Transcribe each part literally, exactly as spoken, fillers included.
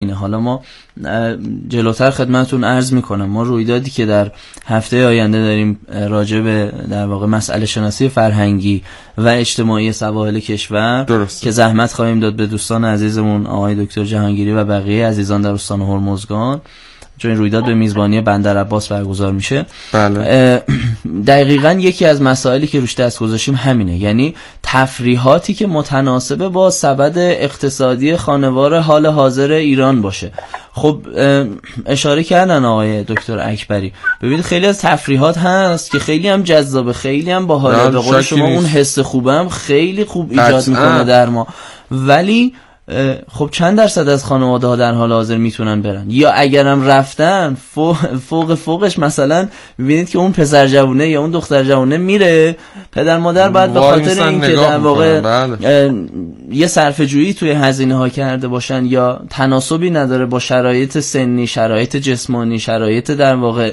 حالا ما جلوتر خدمتون عرض میکنم، ما رویدادی که در هفته آینده داریم راجع به در واقع مسئله شناسی فرهنگی و اجتماعی سواحل کشور درست. که زحمت خواهیم داد به دوستان عزیزمون آقای دکتر جهانگیری و بقیه عزیزان در استان هرمزگان، چون این رویداد به میزبانی بندر عباس برگزار میشه. بله. دقیقاً یکی از مسائلی که روش دست گذاشتیم همینه، یعنی تفریحاتی که متناسب با سبد اقتصادی خانوار حال حاضر ایران باشه. خب اشاره کردن آقای دکتر اکبری، ببینید خیلی از تفریحات هست که خیلی هم جذابه، خیلی هم باحاله، به قول شما اون حس خوبه هم خیلی خوب ایجاد میکنه در ما، ولی خب چند درصد از خانواده ها در حال حاضر میتونن برن؟ یا اگرم رفتن فوق فوق فوقش مثلا ببینید که اون پسر جوونه یا اون دختر جوونه میره، پدر مادر باید به خاطر اینکه در واقع بله. یه صرفه‌جویی توی هزینه ها کرده باشن یا تناسبی نداره با شرایط سنی، شرایط جسمانی، شرایط در واقع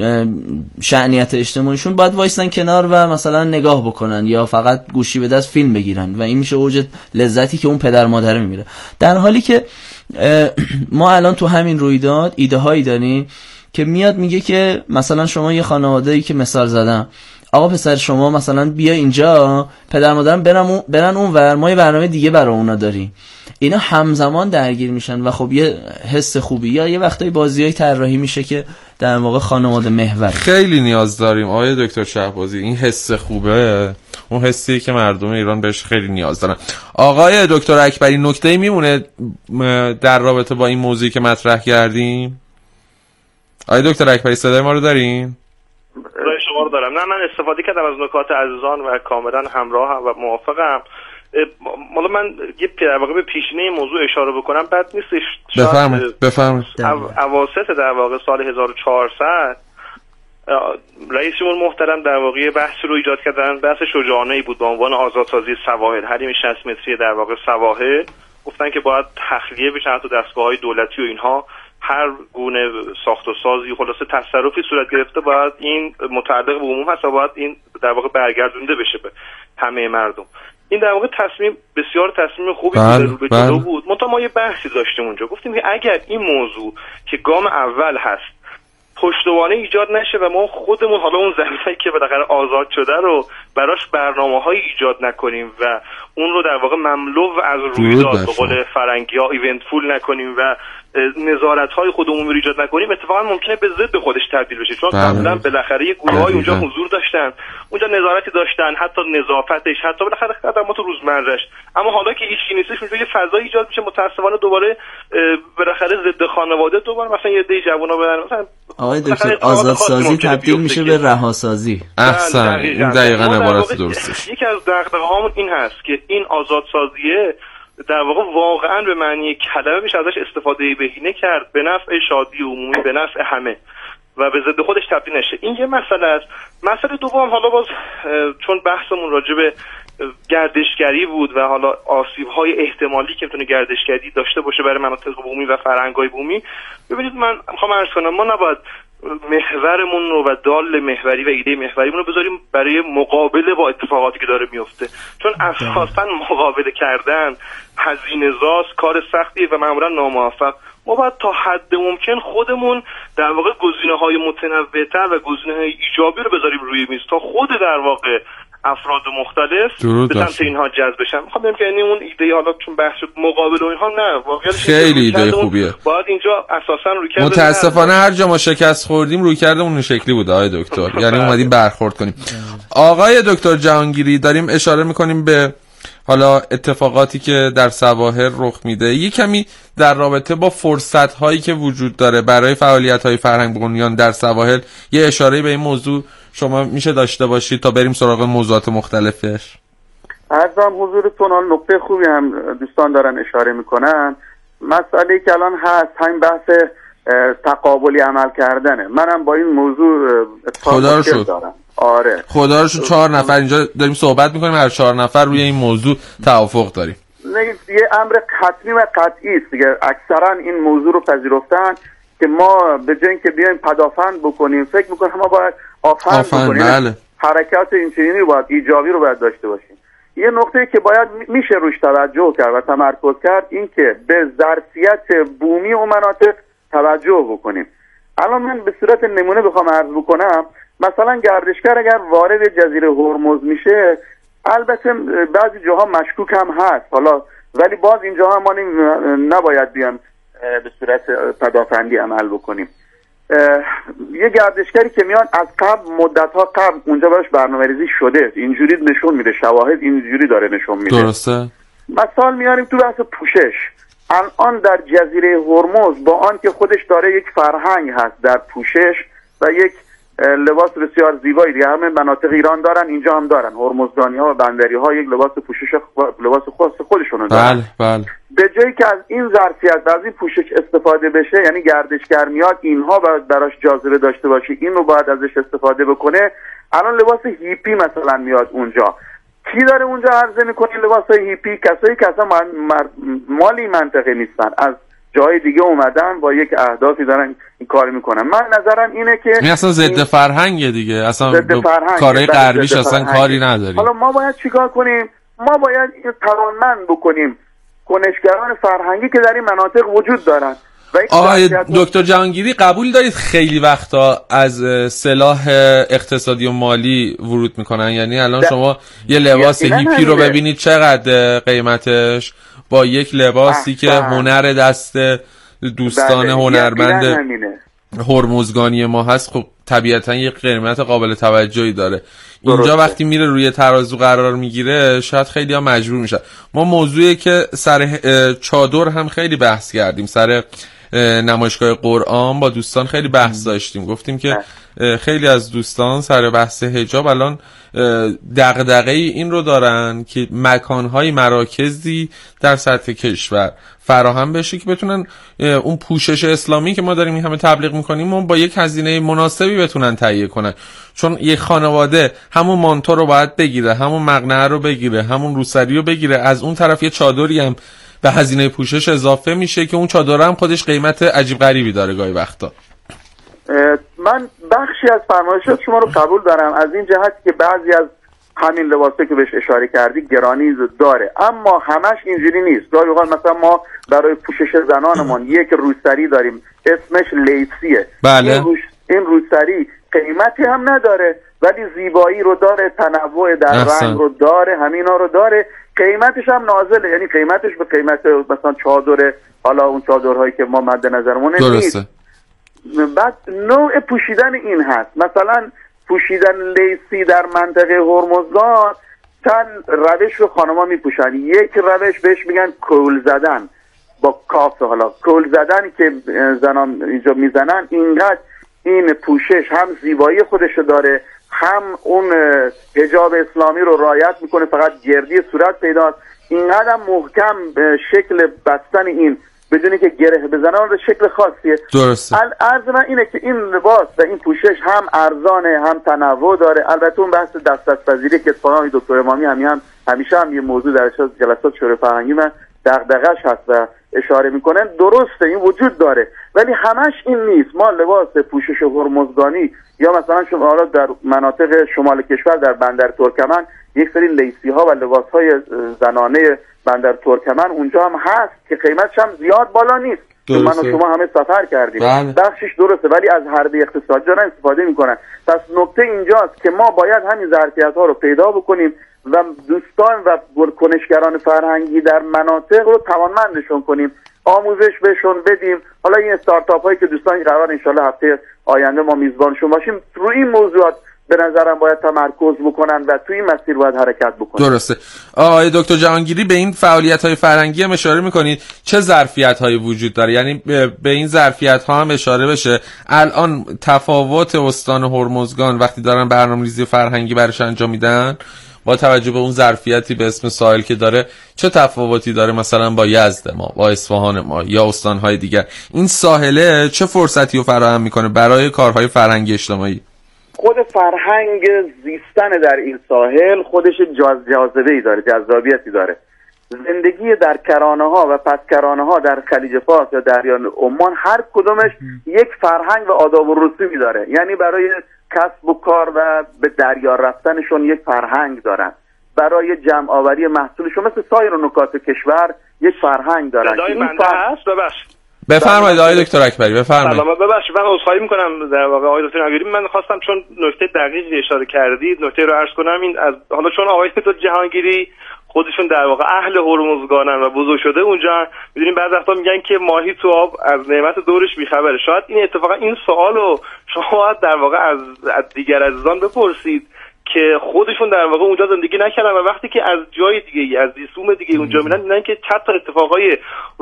شأنیت اجتماعیشون، باید وایسن کنار و مثلا نگاه بکنن یا فقط گوشی به دست فیلم بگیرن و این میشه اوج لذتی که اون پدر مادر میمیره. در حالی که ما الان تو همین رویداد ایده هایی داریم که میاد میگه که مثلا شما یه خانواده‌ای که مثال زدم، آقا پسر شما مثلا بیا اینجا، پدر مادرم برن برن اونور، ما یه برنامه دیگه برای اونا داریم. اینا همزمان درگیر میشن و خب یه حس خوبی، یا یه وقتایی بازیای طراحی میشه که در واقع خانواده محور. خیلی نیاز داریم آقای دکتر شهبازی، این حس خوبه، اون حسی که مردم ایران بهش خیلی نیاز دارن. آقای دکتر اکبری نکته‌ای میمونه در رابطه با این موضوعی که مطرح کردیم؟ آقای دکتر اکبری صدای ما رو دارین؟ رای شما رو دارم. نه من استفاده کردم از نکات عزیزان و کاملا همراه هم و موافقم. حالا من یه در واقع به پیشینه موضوع اشاره بکنم بد نیستش. بفرمایید بفرمایید. اواسط در واقع سال هزار و چهارصد رئیس جمهور محترم در واقع بحث رو ایجاد کردن، بحث شجاعانه‌ای بود با عنوان آزادسازی سواحل، حریم شصت متری در واقع سواحل. گفتن که باید تخلیه بشن تو دستگاه‌های دولتی و اینها، هر گونه ساخت و سازی خلاصه تصرفی صورت گرفته باید این متعلق به عموم هست و باید این در واقع برگردونده بشه به همه مردم. این در واقع تصمیم بسیار تصمیم خوبی بله، بود، به جلو بود. منتها ما یه بحثی داشتیم اونجا، گفتیم که اگر این موضوع که گام اول هست پشتوانه ایجاد نشه و ما خودمون حالا اون زمینه‌ای که بالاخره آزاد شده رو براش برنامه‌های ایجاد نکنیم و اون رو در واقع مملو از رویداد به قول فرنگی‌ها ایونت فول نکنیم و نظارت‌های خودمون رو ایجاد نکنیم، اتفاقا ممکنه به ضد خودش تبدیل بشه. چون قبلا بالاخره یه گروه‌های اونجا حضور داشتن، اونجا نظارتی داشتن، حتی نظافتش، حتی بالاخره خدمات روزمره‌اش. اما حالا که هیچ چیزی نیستش، اونجا یه فضایی ایجاد میشه، متأسفانه دوباره بالاخره ضد خانواده دوباره مثلا یه دی جوونا برن مثلا آقای دکتر آزادسازی تبدیل میشه به رهاسازی. احسن، این دقیقاً عبارت درستش. یکی از دغدغه‌هامون این هست که این آزادسازیه در واقع واقعاً به معنی کلمه میشه ازش استفاده بهینه کرد به نفع شادی عمومی، به نفع همه و به ضد خودش تبدیل نشه. این یه مسئله است. مسئله دوم، حالا باز چون بحثمون راجع به گردشگری بود و حالا آسیب‌های احتمالی که میتونه گردشگری داشته باشه برای مناطق بومی و فرهنگ‌های بومی، ببینید من میخوام عرض کنم ما نباید محورمون رو و دال محوری و ایده محوریمون رو بذاریم برای مقابله با اتفاقاتی که داره میفته، چون اساساً مقابله کردن هزینه‌زاست، کار سختیه و معمولاً ناموفق. ما باید تا حد ممکن خودمون در واقع گزینه‌های متنوع‌تر و گزینه‌های ایجابی رو بذاریم روی میز تا خود در واقع افراد مختلف به سمت اینها جذب بشن. میخوام بگم که یعنی اون ایده حالا چون بحث مقابله و اینها نه، واقعا خیلی ایده خوبیه. باید اینجا اساسا روی کرده. متاسفانه هر جا ما شکست خوردیم روی کردمون این شکلی بوده آقای دکتر. یعنی اومدیم برخورد کنیم. آقای دکتر جهانگیری، داریم اشاره میکنیم به حالا اتفاقاتی که در سواحل رخ میده، یه کمی در رابطه با فرصت هایی که وجود داره برای فعالیت های فرهنگ بنیان در سواحل یه اشاره به این موضوع شما میشه داشته باشید تا بریم سراغ موضوعات مختلفش. عرضم حضورتون، حال نکته خوبی هم دوستان دارن اشاره میکنن. مسئله که الان هست همین بحث تقابلی عمل کردنه. منم با این موضوع خدا رو شد دارم. آره خدا رو شد چهار نفر اینجا داریم صحبت میکنیم، هر چهار نفر روی این موضوع توافق داریم. یه امر حتمی و قطعی است دیگه. اکثرا این موضوع رو پذیرفتن که ما به جای اینکه بیایم پدافند بکنیم فکر میکنم ما باید آفند بکنیم. بله. حرکات اینچنینی باید ایجابی رو باید داشته باشیم. یه نقطه که باید میشه روش توجه کرد و تمرکز کرد این که به ظرفیت بومی و مناطق توجه بکنیم. الان من به صورت نمونه بخوام عرض بکنم، مثلا گردشگر اگر وارد جزیره هرمز میشه، البته بعضی جاها مشکوک هم هست حالا، ولی باز اینجا هم ما نباید بیان به صورت پدافندی عمل بکنیم. یه گردشگری که میان از قبل مدت‌ها قبل اونجا براش برنامه‌ریزی شده، اینجوری نشون میده، شواهد اینجوری داره نشون میده. درسته. مثال میاریم تو بحث پوشش. الان در جزیره هرمز با آن که خودش داره یک فرهنگ هست در پوشش و یک لباس بسیار زیبایی دیگه، همه مناطق ایران دارن، اینجا هم دارن، هرمزگانی ها و بندری ها یک لباس پوشش لباس خاص خودشون دارن. بله بله. به جایی که از این ظرفیت و از این پوشش استفاده بشه، یعنی گردشگر میاد اینها باید براش جاذبه داشته باشه، این رو باید ازش استفاده بکنه. الان لباس هیپی مثلا میاد اونجا، کی داره اونجا عرضه میکنه لباس هیپی؟ کسایی که اصلا مالی منطقه نیستن، از جای دیگه اومدن با یک اهدافی دارن این کار میکنن. من نظرم اینه که این اصلا ضد فرهنگه دیگه، اصلا کارهای غربیش اصلا کاری نداریم. حالا ما باید چیکار کنیم؟ ما باید توانمند بکنیم کنشگران فرهنگی که در این مناطق وجود دارن. آقای دکتر جهانگیری، قبول دارید خیلی وقتا از سلاح اقتصادی و مالی ورود میکنن؟ یعنی الان شما یه لباس هیپی رو ببینید چقدر قیمتش با یک لباسی که هنر دست دوستان هنرمند هرمزگانی ما هست، خب طبیعتا یک قیمت قابل توجهی داره. اینجا وقتی میره روی ترازو قرار میگیره شاید خیلی ها مجبور میشن. ما موضوعی که سر چادر هم خیلی بحث کردیم، سر نمایشگاه قرآن با دوستان خیلی بحث داشتیم، گفتیم که خیلی از دوستان سر بحث حجاب الان دغدغه این رو دارن که مکانهای مراکزی در سطح کشور فراهم بشه که بتونن اون پوشش اسلامی که ما داریم این همه تبلیغ میکنیم و با یک هزینه مناسبی بتونن تهیه کنن. چون یک خانواده همون مانتو رو باید بگیره، همون مقنعه رو بگیره، همون روسری رو بگیره، از اون طرف یه چادری هم به هزینه پوشش اضافه میشه که اون چادر هم خودش قیمت عجیب غریبی داره گاهی وقتا. من بخشی از فرمایشات شما رو قبول دارم از این جهت که بعضی از همین لباسه که بهش اشاره کردی گرانی داره، اما همش اینجوری نیست. گاهی اوقات مثلا ما برای پوشش زنانمون یک روسری داریم اسمش لیسیه. بله. این, روش... این روسری قیمتی هم نداره ولی زیبایی رو داره، تنوع در احسن. رنگ رو داره، همینا رو داره، قیمتش هم نازله، یعنی قیمتش به قیمت مثلا چادر، حالا اون چادرهایی که ما مد نظرمونه نیست. بعد نوع پوشیدن این هست، مثلا پوشیدن لیسی در منطقه هرمزگان چند روش رو خانما میپوشن. یک روش بهش میگن کول زدن با کاف، حالا کول زدنی که زنان اینجا میزنن، اینقدر این پوشش هم زیبایی خودشو داره، هم اون حجاب اسلامی رو رعایت میکنه، فقط گردی صورت پیداست، اینقدر محکم شکل بستن این بدونی که گره بزنن اون شکل خاصیه. درسته. عرض من اینه که این لباس و این پوشش هم ارزانه هم تنوع داره. البته اون بحث دست از پذیری که اتفاقا دکتر امامی هم, هم همیشه هم یه موضوع در جلسات شورای فرهنگی من دغدغه‌اش هست و اشاره میکنن، درسته این وجود داره ولی همش این نیست. ما لباس پوشش هرمزگانی یا مثلا شما حالا در مناطق شمال کشور در بندر ترکمن یک سری لیسی ها و لباس های زنانه بندر ترکمن اونجا هم هست که قیمتش هم زیاد بالا نیست. من و شما همه سفر کردیم. بله. بخشش درسته ولی از حربه اقتصادی دارن استفاده میکنن. پس نکته اینجاست که ما باید همین ظرفیت ها رو پیدا بکنیم و دوستان و کنشگران فرهنگی در مناطق رو توانمندشون کنیم، آموزش بهشون بدیم. حالا این استارتاپ هایی که دوستان قرار انشالله هفته آینده ما میزبانشون باشیم روی این موضوعات به نظرم باید تمرکز بکنن و توی این مسیر باید حرکت بکنن. درسته. آقای دکتر جهانگیری به این فعالیت‌های فرهنگی هم اشاره می‌کنید، چه ظرفیت‌هایی وجود داره؟ یعنی به این ظرفیت‌ها هم اشاره بشه. الان تفاوت استان هرمزگان وقتی دارن برنامه‌ریزی فرهنگی برش انجام میدن با توجه به اون ظرفیتی به اسم ساحل که داره چه تفاوتی داره مثلا با یزد ما، با اصفهان ما یا استان‌های دیگر؟ این ساحله چه فرصتی رو فراهم می‌کنه برای کارهای فرهنگی اجتماعی؟ خود فرهنگ زیستن در این ساحل خودش جاذبه‌ای داره، جذابیتی داره. زندگی در کرانه ها و پس کرانه ها در خلیج فارس یا دریای عمان هر کدومش یک فرهنگ و آداب و رسومی داره، یعنی برای کسب و کار و به دریا رفتنشون یک فرهنگ دارن. برای جمع آوری محصولشون مثل سایر نکات کشور یک فرهنگ دارن. صدای بنده هست؟ ببخشید. بفرمایید آقای دکتر اکبری بفرمایید. سلام، ببخشید من عذرخواهی میکنم در واقع آقای دکتر اکبری، من خواستم چون نکته دقیقی اشاره کردید نکته رو عرض کنم. این از حالا چون آقای دکتر جهانگیری خودشون در واقع اهل هرمزگانن و بزرگ شده اونجا، میدونیم بعضی وقتا میگن که ماهی تو آب از نعمت دورش بیخبره. شاید این اتفاقا این سوالو شما در واقع از, از دیگر عزیزان بپرسید که خودشون در واقع اونجا زندگی نکردن و وقتی که از جای دیگه از دیسوم دیگه اونجا میرن میبینن که حتی اتفاقای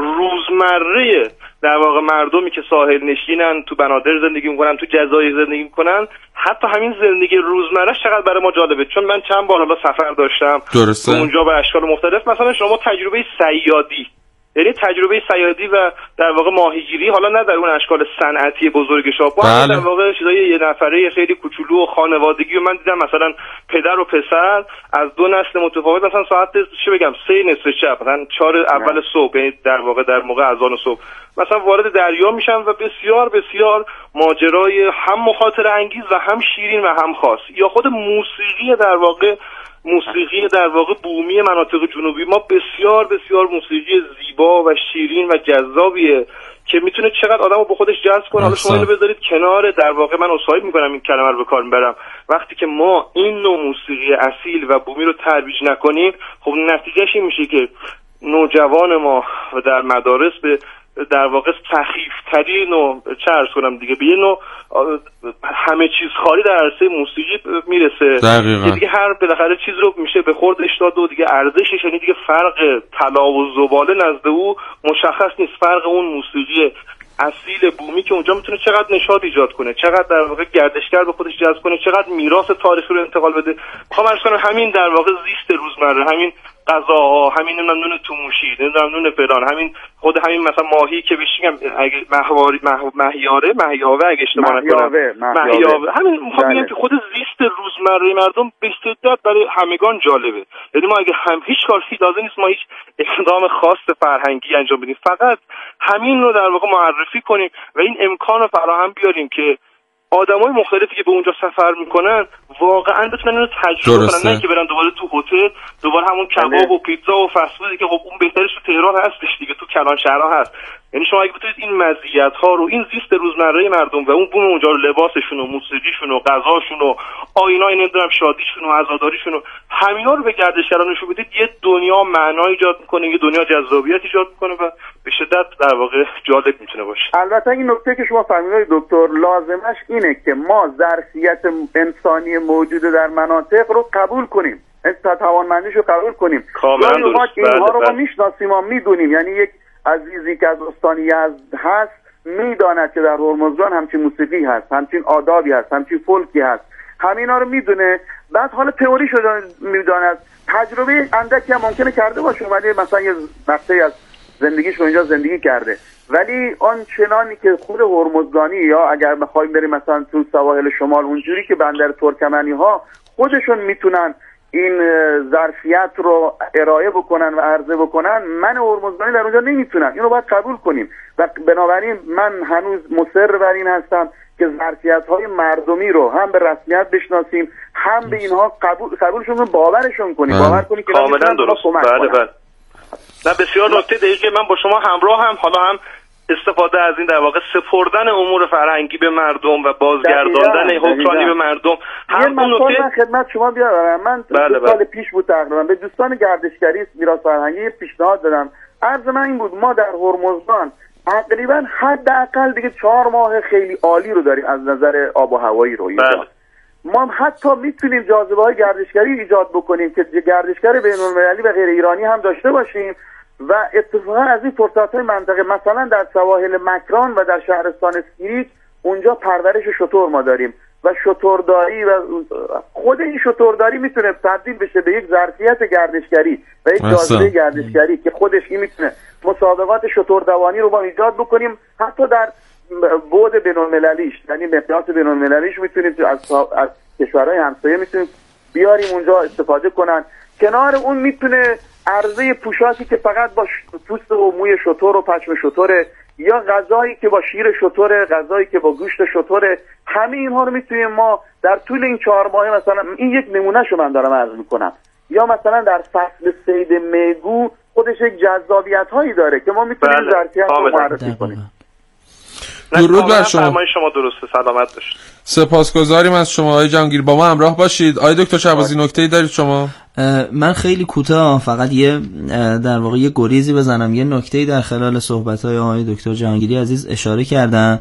روزمره در واقع مردمی که ساحل نشینن، تو بنادر زندگی میکنن، تو جزایر زندگی میکنن، حتی همین زندگی روزمره چقدر برای ما جالبه. چون من چند بار حالا سفر داشتم درسته اونجا به اشکال مختلف، مثلا شما تجربه صیادی، یعنی تجربه صیادی و در واقع ماهیگیری، حالا نه در اون اشکال صنعتی بزرگش، با بله. در واقع چیزای یه نفره خیلی کوچولو و خانوادگی. و من دیدم مثلا پدر و پسر از دو نسل متفاوت مثلا ساعت چه بگم سه نصف شب مثلا چهار اول صبح، یعنی در واقع در موقع اذان صبح مثلا وارد دریا میشن و بسیار بسیار ماجرای هم مخاطره انگیز و هم شیرین و هم خاص. یا خود موسیقی در واقع موسیقی در واقع بومی مناطق جنوبی ما بسیار بسیار موسیقی زیبا و شیرین و جذابیه که میتونه چقدر آدمو به خودش جذب کنه. حالا شما اینو بذارید کنار، در واقع من عذرخواهی میکنم این کلمه رو به کار میبرم، وقتی که ما این نوع موسیقی اصیل و بومی رو ترویج نکنیم، خب نتیجهش این میشه که نوجوان ما و در مدارس به در واقع سخیفترین و چه عرض کنم دیگه به یه نوع همه چیز خاری در عرصه موسیقی میرسه دقیقا. که دیگه هر بالاخره چیز رو میشه به خوردش داد و دیگه ارزشش، یعنی دیگه فرق طلا و زباله نزد او مشخص نیست. فرق اون موسیقی اصیل بومی که اونجا میتونه چقدر نشاط ایجاد کنه، چقدر در واقع گردشگر به خودش جذب کنه، چقدر میراث تاریخی رو انتقال بده. میخوام عرض کنم همین در واقع زیست روزمره، همین غذاها، همین نون توموشی، نون فلان، همین خود همین مثلا ماهی که بهش میگم اگه ماهواری ماهیاره ماهیاوه اگه اشتباه نکنم ماهیاوه، همین میخوام بگم که خود زیست روزمره مردم به شدت برای همگان جالبه. یعنی ما اگه هم هیچ کاری لازم نیست ما هیچ اقدام خاص فرهنگی انجام بدیم، فقط همین رو در واقع معرفی کنیم و این امکان رو فراهم بیاریم که آدمای مختلفی که به اونجا سفر میکنن واقعا بتونن اینو تجربه کنن، نه که برن دوباره تو هتل دوباره همون کباب و پیتزا و فست فودی که خب اون بهترش تو تهران هستش دیگه، تو کلان شهرها هست. یعنی شما اگه بتونید این مزیت ها رو، این زیست روزمره مردم و اون بوم اونجا رو، لباسشون و موسیقیشون و غذاشون و آینای نمیدونم شادیشون و عزاداریشون و همینا رو به گردشگران نشون بدید، یه دنیا معنا ایجاد میکنه، یه دنیا جذابیت ایجاد میکنه و به شدت در واقع جالب میتونه باشه. البته این نکته که شما فرمودید دکتر لازمش اینه که ما ظرفیت انسانی موجود در مناطق رو قبول کنیم، توانمندیش رو قبول کنیم. کاملا درست. اینها رو ما میشناسیم، ما میدونیم. یعنی یک عزیزی که از استان یزد هست میداند که در هرمزگان همچین موسیقی هست، همچین آدابی هست، همچین فولکی هست، همینا رو میدونه. بعد حالا تئوری شده میداند، تجربه اندکی هم ممکنه کرده باشه، ولی مثلا یه مقطعی از زندگیش رو اینجا زندگی کرده، ولی آن چنانی که خود هرمزگانی یا اگر بخوایم بریم مثلا تو سواحل شمال اونجوری که بندر ترکمنی ها خودشون میتونن این ظرفیت رو ارائه بکنن و عرضه بکنن، من هرمزگانی در اونجا نمیتونم. اینو باید قبول کنیم و بنابراین من هنوز مصر بر این هستم که ظرفیت‌های مردمی رو هم به رسمیت بشناسیم، هم به اینها قبول قبولشون رو باورشون کنیم. باور کنیم که کاملا درست. بله بله. نه بسیار نکته دقیقه. من با شما همراه هم، حالا هم استفاده از این در واقع سپردن امور فرهنگی به مردم و بازگرداندن حکمرانی به مردم. هم اون نکته من خدمت شما بیارم. من بله دو سال پیش بود تقریبا به دوستان گردشگری میراث فرهنگی پیشنهاد دادم. عرض من این بود ما در هرمزگان تقریبا حداقل دیگه چهار ماه خیلی عالی رو داریم از نظر آب و هوایی رو اینجا. بله. ما حتی میتونیم جاذبه های گردشگری ایجاد بکنیم که گردشگر بین‌المللی و غیر ایرانی هم داشته باشیم و اتفاقا از این فرصت های منطقه، مثلا در سواحل مکران و در شهرستان اسکیریک اونجا پرورش شتر ما داریم و شترداری و خود این شترداری میتونه تبدیل بشه به یک ظرفیت گردشگری و یک جاذبه گردشگری که خودش این میتونه مسابقات شتردوانی رو با ایجاد بکنیم، حتی در بعد بین‌المللیش، یعنی مقیاس بین‌المللیش میتونیم از از کشورهای همسایه میتونیم بیاریم اونجا استفاده کنن. کنار اون میتونه عرضه پوشاکی که فقط با پوست و موی شتر و پشم شتر، یا غذایی که با شیر شتر، غذایی که با گوشت شتر، همه اینها رو میتونیم ما در طول این چهار ماه، مثلا این یک نمونه شو من دارم عرض میکنم، یا مثلا در فصل صید میگو خودش یک جذابیت هایی داره که ما میتونیم بله. ظرفیت رو معرفی کنیم. درود بر شما. فرمای شما درسته، سلامت باشید. سپاسگزاریم از شما آقای جهانگیری، با ما همراه باشید. آقای دکتر شهبازی نکته‌ای دارید شما؟ من خیلی کوتاه فقط یه در واقع یه گریزی بزنم. یه نکته‌ای در خلال صحبت‌های آقای دکتر جهانگیری عزیز اشاره کردن،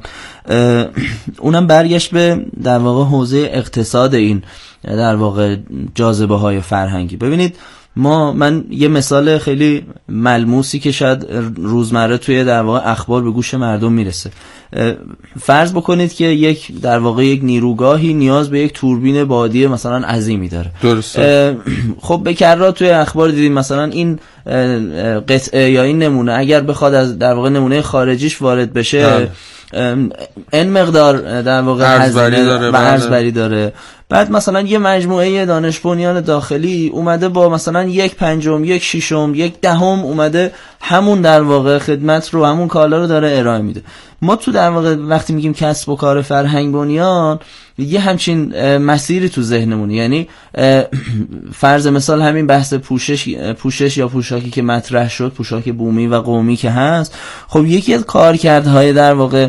اونم برگشت به در واقع حوزه اقتصاد این در واقع جاذبه‌های فرهنگی. ببینید ما من یه مثال خیلی ملموسی که شاید روزمره توی در واقع اخبار به گوش مردم میرسه، فرض بکنید که یک در واقع یک نیروگاهی نیاز به یک توربین بادی مثلا عظیمی داره. درسته. خب به کررات توی اخبار دیدیم مثلا این قطعه یا این نمونه اگر بخواد از در واقع نمونه خارجیش وارد بشه این مقدار در واقع هزینه و ارزبری داره. بعد مثلا یه مجموعه دانش بنیان داخلی اومده با مثلا یک پنجم، یک ششم، یک دهم اومده همون در واقع خدمت رو، همون کالا رو داره ارائه میده. ما تو در واقع وقتی میگیم کسب و کار فرهنگ بنیان یه همچین مسیری تو ذهنمونه، یعنی فرض مثال همین بحث پوشش پوشش یا پوشاکی که مطرح شد، پوشاک بومی و قومی که هست، خب یکی از کارکردهای در واقع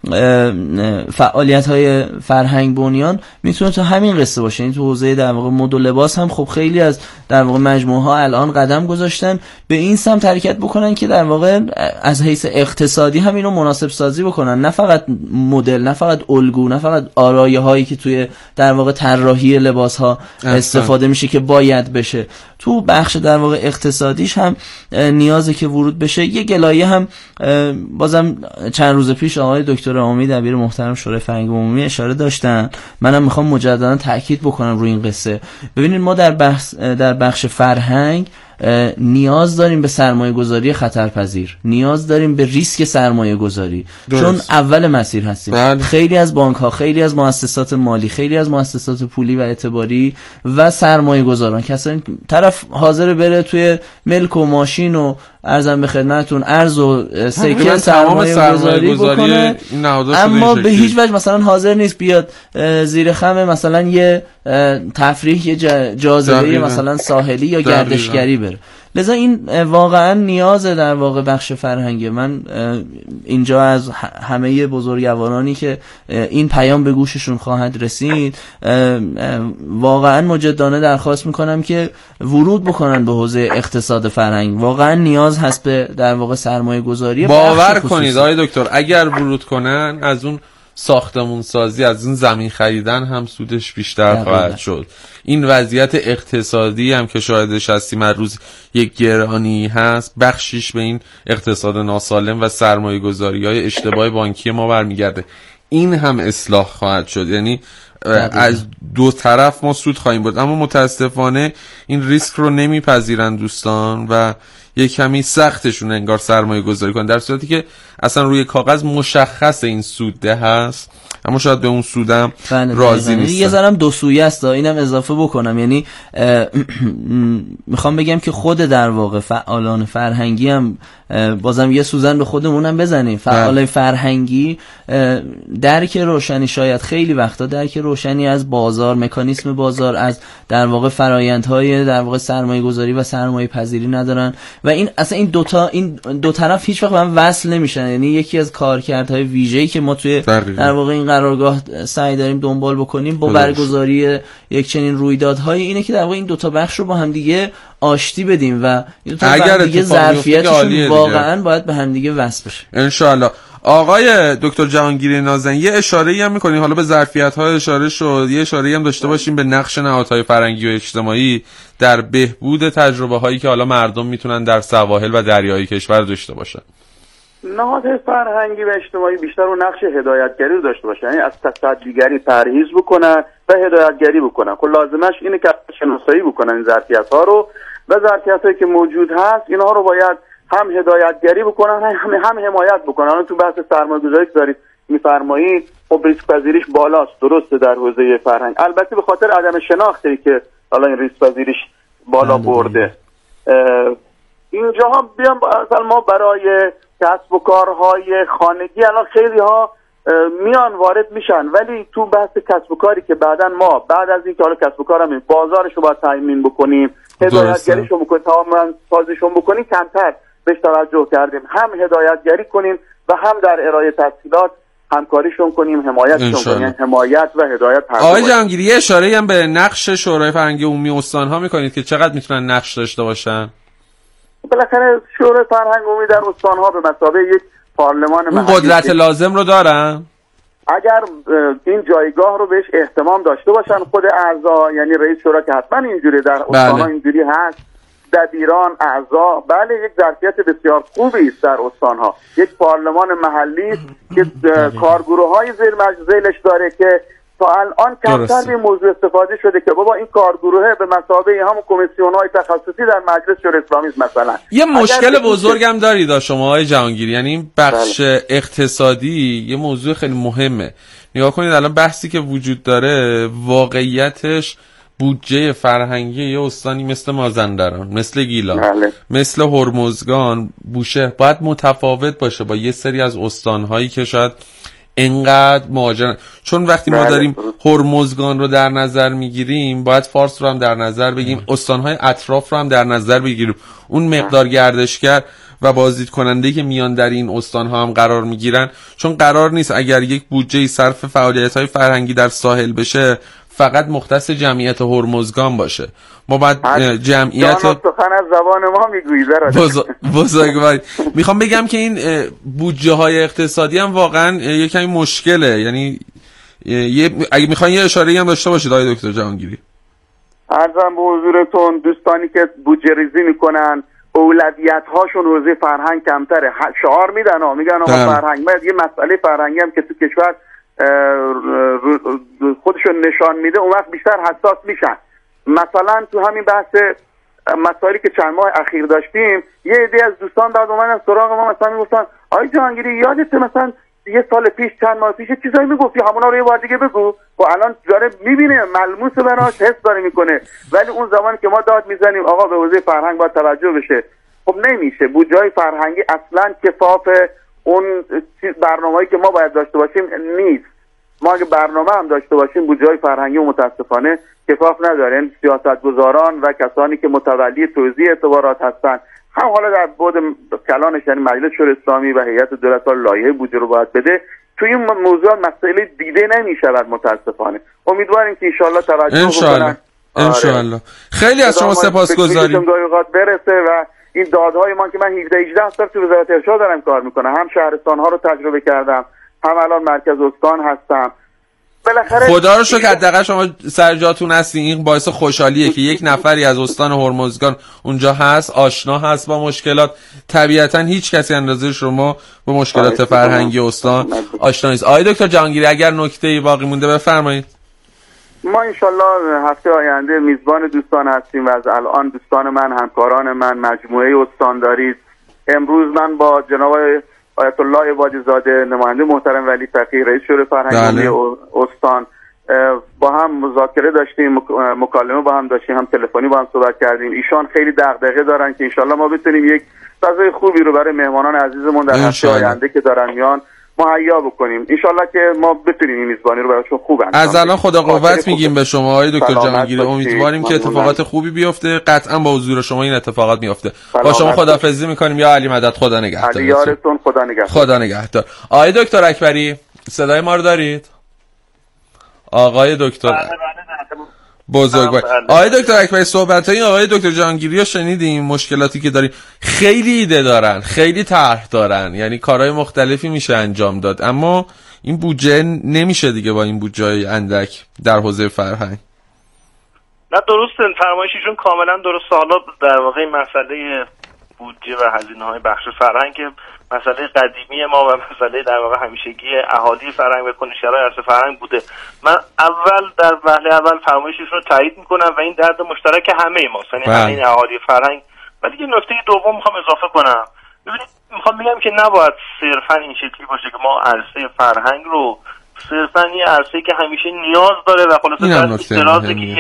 فعالیت های فرهنگ بنیان میتونه تو همین قصه باشه. این تو حوزه در واقع مد و لباس هم خب خیلی از در واقع مجموعه ها الان قدم گذاشتن به این سمت حرکت بکنن که در واقع از حیث اقتصادی هم اینو مناسب سازی بکنن، نه فقط مدل، نه فقط الگو، نه فقط آرایه هایی که توی در واقع طراحی لباس ها استفاده میشه که باید بشه. تو بخش در واقع اقتصادیش هم نیازه که ورود بشه. یه گلایه هم بازم چند روز پیش آقای دکتر امید دبیر محترم شورای فرهنگ عمومی اشاره داشتن، منم میخوام مجددا تاکید بکنم روی این قصه. ببینید ما در بخش در بخش فرهنگ نیاز داریم به سرمایه گذاری خطرپذیر، نیاز داریم به ریسک سرمایه گذاری، چون اول مسیر هستیم. بله. خیلی از بانک ها، خیلی از مؤسسات مالی، خیلی از مؤسسات پولی و اعتباری و سرمایه گذاران کسانی طرف حاضر بره توی ملک و ماشین و ارزم به خدمتتون ارز و سکه سرمایه گذاری بکنه، اما به هیچ وجه مثلا حاضر نیست بیاد زیر خم مثلا یه تفریح، یه جاذبه مثلا ساحلی یا گردشگری بره. لذا این واقعا نیاز در واقع بخش فرهنگی. من اینجا از همه بزرگوارانی که این پیام به گوششون خواهد رسید واقعا مجدانه درخواست میکنم که ورود بکنن به حوزه اقتصاد فرهنگ. واقعا نیاز هست به در واقع سرمایه گذاری. باور کنید آقای دکتر اگر ورود کنن از اون ساختمون سازی، از اون زمین خریدن هم سودش بیشتر خواهد شد. این وضعیت اقتصادی هم که شاهدش هستیم هر روز یک گرانی هست، بخشیش به این اقتصاد ناسالم و سرمایه گذاری های اشتباه بانکی ما برمیگرده. این هم اصلاح خواهد شد، یعنی از دو طرف ما سود خواهیم برد. اما متاسفانه این ریسک رو نمیپذیرن دوستان و یک کمی سختشون انگار سرمایه گذاری کنن، در صورتی که اصلا روی کاغذ مشخص این سوده هست اما شاید به اون سودم راضی نیستن. یه ذرم دو سویه است، اینم اضافه بکنم، یعنی میخوام بگم که خود در واقع فعالان فرهنگی هم بازم یه سوزن به خودمونم بزنیم. فعالان فرهنگی درک روشنی، شاید خیلی وقتا درک روشنی از بازار، مکانیسم بازار، از در واقع فرایندهای در واقع سرمایه گذاری و سرمایه پذیری ندارن و این اصلا این دو تا این دو طرف هیچ وقت به هم وصل نمیشن. یعنی یکی از کارکردهای ویژه‌ای که ما توی در واقع این قرارگاه سعی داریم دنبال بکنیم با برگزاری یک چنین رویدادهای اینه که در واقع این دو تا بخش رو با هم دیگه آشتی بدیم و این دو تا دیگه ظرفیتشون واقعا باید به هم دیگه وصل بشه ان شاء الله. آقای دکتر جهانگیری نازنین یه اشاره‌ای هم می‌کنین، حالا به ظرفیت‌ها اشاره شد، یه اشاره‌ای هم داشته باشیم به نقش نهادهای فرهنگی و اجتماعی در بهبود تجربه‌هایی که حالا مردم میتونن در سواحل و دریای کشور داشته باشن. نهادهای فرهنگی و اجتماعی بیشتر رو نقش هدایتگری رو داشته باشن، یعنی از تصدیگری پرهیز بکنن و هدایتگری بکنن. خب لازمش اینه که شناسایی بکنن این ظرفیت‌ها رو و ظرفیت‌هایی که موجود هست اینها رو باید هم هدایتگری بکنن هم هم حمایت بکنن. الان تو بحث سرمایه‌گذاری که دارید می‌فرمایید خب ریسک پذیریش بالاست، درسته در حوزه فرهنگ، البته به خاطر عدم شناختی که حالا این ریسک پذیریش بالا برده. اینجاها بیام مثلا ما برای کسب و کارهای خانگی الان خیلی ها میان وارد میشن، ولی تو بحث کسب و کاری که بعداً ما بعد از اینکه حالا کسب و کارم بازارش رو باید تامین بکنیم، هدایتگریشو بکنیم، تمام سازشون بکنیم، کمتر بهش توجه کردیم. هم هدایتگری کنیم و هم در ارائه تسهیلات همکاریشون کنیم، حمایتشون کنیم، حمایت و هدایت. آقای جهانگیری یه اشاره‌ای هم به نقش شورای فرهنگی عمومی استان‌ها می‌کنید که چقدر میتونن نقش داشته باشن؟ بالاخره شورای فرهنگ عمومی در استان‌ها به مثابه یک پارلمان محلی اون قدرت لازم رو دارن؟ اگر این جایگاه رو بهش احتمام داشته باشن خود اعضا، یعنی رئیس شورا که حتما اینجوری در استان‌ها بله. اینجوری هست، دبیران، اعضا، بله یک ظرفیت بسیار خوبی است در استان‌ها. یک پارلمان محلی که کارگروه‌های زیر مجلسش داره که تا الان کمتر به موضوع استفاده شده که بابا این کارگروه به مثابه همون کمیسیون‌های تخصصی در مجلس شورای اسلامی مثلا. یه مشکل بزرگم دارید شما آقای جهانگیری، یعنی این بخش بله. اقتصادی یه موضوع خیلی مهمه. نگاه کنید الان بحثی که وجود داره واقعیتش بودجه فرهنگی یه استانی مثل مازندران، مثل گیلان، بله. مثل هرمزگان، بوشهر باید متفاوت باشه با یه سری از استان‌هایی که شاید اینقدر مهاجرن. چون وقتی بله. ما داریم هرمزگان رو در نظر میگیریم باید فارس رو هم در نظر بگیریم، استان‌های اطراف رو هم در نظر بگیریم. اون مقدار گردشگر و بازدید کننده که میان در این استان‌ها هم قرار میگیرن، چون قرار نیست اگر یک بودجه صرف فعالیت‌های فرهنگی در ساحل بشه فقط مختص جمعیت هرمزگان باشه. ما باید جمعیت سخن از زبان ما میگویی بزرگواری. میخوام بگم که این بودجه های اقتصادی هم واقعا یه کمی مشکله، یعنی یه اگه میخواین یه اشاره‌ای هم داشته باشید آقای دکتر جهانگیری. عرضم به حضورتون دوستانی که بودجه ریزی میکنن اولویت هاشون حوزه فرهنگ کمتره، شعار میدن ها میگن آقا فرهنگ، بعد یه مسئله فرهنگی هم که تو کشور خودشون نشان میده اون وقت بیشتر حساس میشن. مثلا تو همین بحث مسائلی که چند ماه اخیر داشتیم یه عده از دوستان بعد اومدن سراغ ما مثلا میگفتن آقای جهانگیری یادت مثلا یه سال پیش چند ماه پیش چیزایی میگفتی همونا رو یه بار دیگه بگو. و الان داره میبینه ملموس براش حس داره میکنه، ولی اون زمانی که ما داد میزنیم آقا به حوزه فرهنگ باید توجه بشه، خب نمیشه. بودجه‌های فرهنگی اصلا کفاف اون برنامه‌ای که ما باید داشته باشیم نیست. ما اگه برنامه هم داشته باشیم بودجه‌های فرهنگی متاسفانه کفاف نداره. این سیاستگزاران و کسانی که متولی توزیع اعتبارات هستن، هم حالا در بعد کلانش یعنی مجلس شورای اسلامی و هیئت دولت لایحه بودجه رو باید بده، توی این موضوع مسئله دیده نمی‌شود متاسفانه. امیدواریم که ان شاءالله توجه بکنن. ان شاءالله. خیلی از شما سپاسگزاریم. برسه و این دادهای ما که من هفده هجده سال تو وزارت ارشاد دارم کار میکنم، هم شهرستان‌ها رو تجربه کردم، هم الان مرکز استان هستم. بالاخره خدا رو شکر حداقل شما سر جاتون هستین. این باعث خوشحالیه که یک نفری از استان هرمزگان اونجا هست، آشنا هست با مشکلات. طبیعتا هیچ کسی اندازه شما با مشکلات فرهنگی استان آشنا نیست. آقای دکتر جهانگیری اگر نکته‌ای باقی مونده بفرمایید. ما انشالله هفته آینده میزبان دوستان هستیم و از الان دوستان من، همکاران من، مجموعه استانداری، امروز من با جناب آیت الله عبادی زاده نماینده محترم ولی فقیه رئیس شورای فرهنگی استان با هم مذاکره داشتیم، مکالمه با هم داشتیم، هم تلفنی با هم صحبت کردیم. ایشان خیلی دغدغه دارن که انشالله ما بتونیم یک فضای خوبی رو برای مهمانان عزیزمون در هفته آینده که دارن میان مهیا بکنیم. انشالله که ما بتونیم این میزبانی رو براشون خوب انجام بدیم. از الان خدا قوت میگیم به شما آقای دکتر جهانگیری. امیدواریم که اتفاقات خوبی بیفته. قطعا با حضور شما این اتفاقات میفته. با شما خداحافظی میکنیم. یا علی مدد. خدا نگهدار. علی یارتون. خدا نگهدار. خدا نگهدار. آقای دکتر اکبری صدای ما رو دارید؟ آقای دکتر بزرگوار. آقای دکتر اکبری صحبت‌های آقای دکتر جهانگیری رو شنیدیم. مشکلاتی که داریم، خیلی ایده دارن، خیلی طرح دارن، یعنی کارهای مختلفی میشه انجام داد، اما این بودجه نمیشه دیگه با این بودجه اندک در حوزه فرهنگ. نه درسته، فرمایششون کاملا درست. حالا در واقع مسئله بودجه و هزینه‌های بخش فرهنگ مسئله قدیمی ما و مسئله در واقع همیشگی اهالی فرهنگ و کنشگرای ارث فرهنگ بوده. من اول در وهله اول فرمایششون رو تایید میکنم و این درد مشترک همه ماست، یعنی همه این اهالی فرهنگ. ولی یه نکته دوم میخوام اضافه کنم. ببینید میخوام بگم که نباید صرفا این شکلی باشه که ما عرصه فرهنگ رو صرفا یه عرصه‌ای که همیشه نیاز داره و خلاص در درازه که یه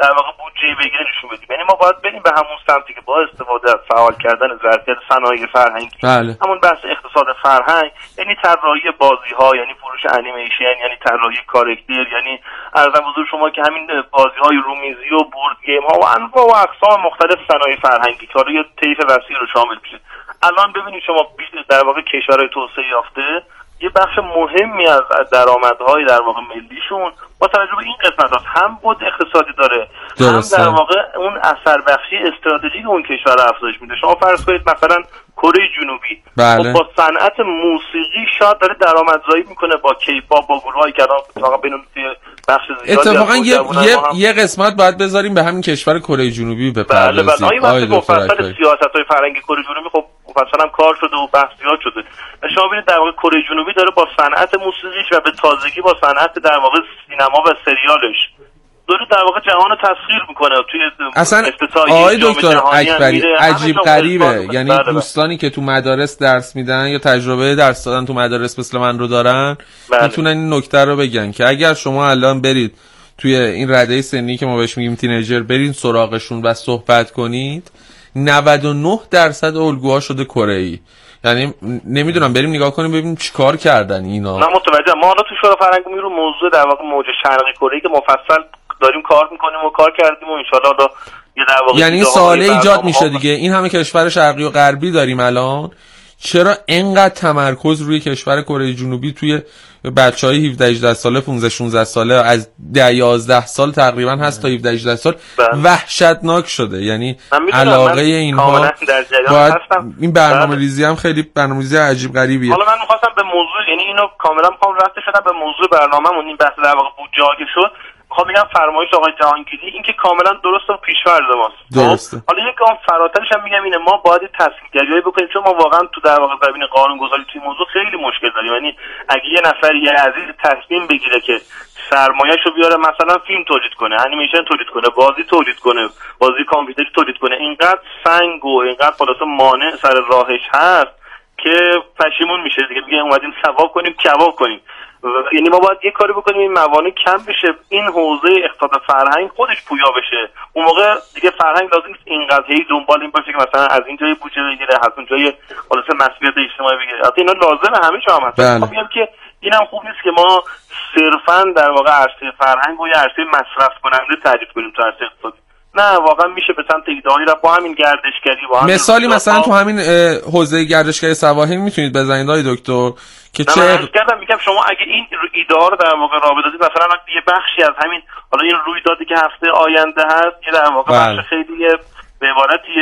در واقع بودجه بگیره نشون بدیم. یعنی ما باید بریم به همون سمتی که با استفاده از فعال کردن ظرفیت صنایع فرهنگی، بله. همون بحث اقتصاد فرهنگ، یعنی طراحی بازی‌ها، یعنی فروش انیمیشن، یعنی طراحی کاراکتر، یعنی عرضم حضور شما که همین بازی‌های رومیزی و بورد گیم ها و انواع و اقسام مختلف صنایع فرهنگی که حالا یه طیف وسیع رو شامل میشه. الان ببینید شما در واقع کشورهای توسعه یافته یه بخش مهمی از درآمدهای در واقع ملیشون با توجه به این قسمت‌ها هم بود اقتصادی داره، درسته. هم در واقع اون اثر بخشی استراتژیک اون کشور رو افزایش میده. شما فرض کنید مثلا کره جنوبی بله. با صنعت موسیقی شاید داره درآمدزایی میکنه با کیپاپ، با گروهایی که الان بین بخش زیادی اتفاقا یه یه, یه قسمت باید بذاریم به همین کشور کره جنوبی بپردازیم. بله بله. آیا مفصل سیاست‌های فرهنگی کره جنوبی خب مفصلا کار شده و بحث زیاد شده. شما ببینید در واقع کره جنوبی داره با صنعت موسیقیش و به تازگی با صنعت در واقع سینما و سریالش داره در واقع جهان رو تسخیر میکنه. توی اصلا آقای دکتر اکبری عجیب غریبه، یعنی بله بله. دوستانی که تو مدارس درس میدن یا تجربه درس دادن تو مدارس مثل من رو دارن بله. میتونن این نکته رو بگن که اگر شما الان برید توی این رده سنی که ما بهش میگیم تینیجر برید سراغشون و صحبت کنید، نود و نه درصد الگوها شده کره‌ای. یعنی نمیدونم بریم نگاه کنیم ببینیم چیکار کردن اینا. من متوجهم. ما حالا تو شورای فرهنگ رو موضوع در واقع موج شرقی کره که مفصل داریم کار میکنیم و کار کردیم و ان شاءالله یه در واقع یعنی سواله ایجاد میشه دیگه، این همه کشور شرقی و غربی داریم الان، چرا اینقدر تمرکز روی کشور کره جنوبی توی بچهای هفده هجده ساله پانزده شانزده ساله از ده یازده سال تقریبا هست تا هفده هجده سال وحشتناک شده؟ یعنی علاقه اینها باید این برنامه‌ریزی هم خیلی برنامه‌ریزی عجیب غریبیه. حالا من می‌خواستم به موضوع، یعنی اینو کاملا می‌خوام رفته شدم به موضوع برنامه‌مون، این بحث در واقع بودجه که شد. خب میگم فرمایش آقای جهانگیری این که کاملا درست و پیش‌فرض ماست. درسته. حالا یک گام فراترش هم میگم اینه، ما باید تصمیم‌گیری بکنیم، چون ما واقعا تو در واقع زمین قانون‌گذاری توی موضوع خیلی مشکل داریم. یعنی اگه یه نفر یه عزیز تصمیم بگیره که سرمایه‌شو بیاره مثلا فیلم تولید کنه، انیمیشن تولید کنه، بازی تولید کنه، بازی کامپیوتری تولید کنه، اینقدر سنگ و اینقدر خلاص مانع سر راهش هست که پشیمون میشه دیگه، میگه اومدیم ثواب کنیم کباب کنیم. یعنی ما باید یه کاری بکنیم این موانع کم بشه، این حوزه اقتصاد فرهنگ خودش پویا بشه. اون موقع دیگه فرهنگ لازم نیست اینقدر هی دنبال این باشه که مثلا از این جای بودجه بگیره، از اون جای خلاص مسئولیت اجتماعی بگیره. البته اینا لازمه همه جا هم هست. بله. میگم که اینم خوب نیست که ما صرفاً در واقع عرصه فرهنگ و یه عرصه مصرف کننده تعریف کنیم تو عرصه اقتصادی. نه واقعا میشه به سمت ایده‌ای رفت با همین گردشگری با همین مثالی مثلا تو همین حوزه گردشگری سواحل میتونید بزنید آقای دکتر که چه من کردم میگم شما اگه این ایده ها رو در واقع راه بدید، مثلا یه بخشی از همین حالا این رویدادی که هفته آینده هست که در واقع بخش خیلی به عبارتی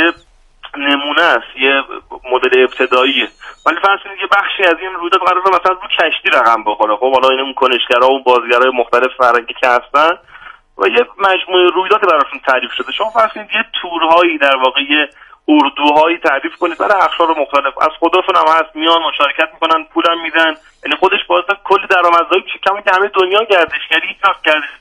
نمونه است، یه مدل ابتداییه، ولی فرض کنید یه بخشی از این رویداد قراره مثلا رو کشتی رقم بخوره. خب حالا این اون کنشگرا و بازیگرای مختلف فرهنگی که هستن و یه مجموعه رویداد براشون تعریف شده، شما فرض کنید یه تورهایی در واقع یه اردوهایی تعریف کنید برای اقشار مختلف، از خودشون هم هست میان مشارکت میکنن، پولم میدن، یعنی خودش باعث کلی درآمدزایی میشه. کمی که همه دنیا گردشگری هیچ وقت گردش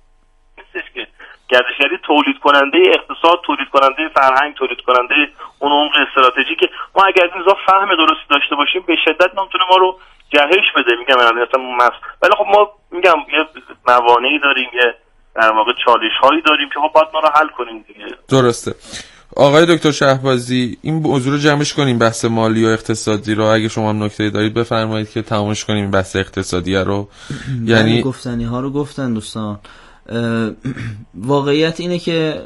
نیستش که گردشگری تولید کننده اقتصاد، تولید کننده فرهنگ، تولید کننده اون عمق استراتژیک. ما اگر از این ذات فهم درستی داشته باشیم به شدت نمیتونه ما رو جهش بده. میگم مثلا مس ولی خب ما میگم یه موانعی داریم، یه در واقع چالش هایی داریم که خب باید ما رو حل کنیم دیگه. درسته. آقای دکتر شهبازی این موضوع رو جمعش کنیم، بحث مالی و اقتصادی رو. اگه شما هم نکته دارید بفرمایید که تمامش کنیم این بحث اقتصادی رو. یعنی گفتنی ها رو گفتن دوستان. واقعیت اینه که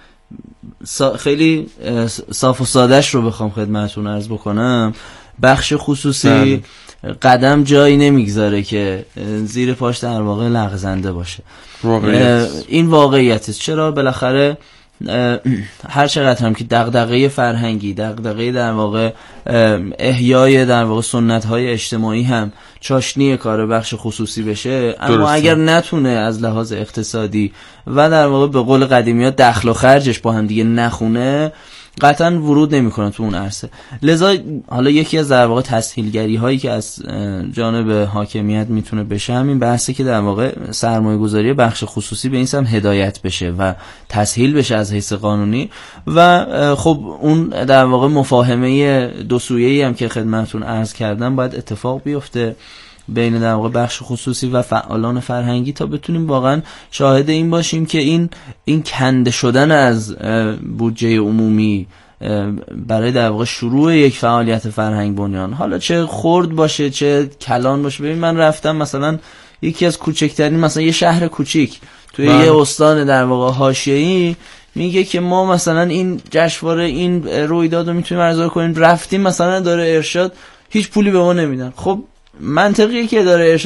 خیلی صاف و سادهش رو بخوام خدمتتون عرض بکنم، بخش خصوصی ده. قدم جایی نمیگذاره که زیر پاش در واقع لغزنده باشه. واقعیت. این واقعیت است. چرا؟ بالاخره هر چقدر هم که دغدغه فرهنگی، دغدغه در واقع احیای در واقع سنت‌های اجتماعی هم چاشنی کار بخش خصوصی بشه، اما درسته. اگر نتونه از لحاظ اقتصادی و در واقع به قول قدیمی‌ها دخل و خرجش با هم دیگه نخونه، قطعا ورود نمی‌کنه تو اون عرصه. لذا حالا یکی از در واقع تسهیلگری هایی که از جانب حاکمیت میتونه بشه همین بحثی که در واقع سرمایه‌گذاری بخش خصوصی به این سمت هدایت بشه و تسهیل بشه از حیث قانونی و خب اون در واقع مفاهمه دو سویه‌ای هم که خدمتتون عرض کردم باید اتفاق بیفته بین در واقع بخش خصوصی و فعالان فرهنگی تا بتونیم واقعا شاهد این باشیم که این این کنده شدن از بودجه عمومی برای در واقع شروع یک فعالیت فرهنگ بنیان، حالا چه خرد باشه چه کلان باشه. ببین من رفتم مثلا یکی از کوچکترین مثلا یه شهر کوچیک توی بله. یه استان در واقع حاشیه‌ای میگه که ما مثلا این جشنواره این رویداد رو میتونیم برگزار کنیم، رفتیم مثلا داره ارشاد هیچ پولی به ما نمیدن. خب منطقیه که داره ارشاد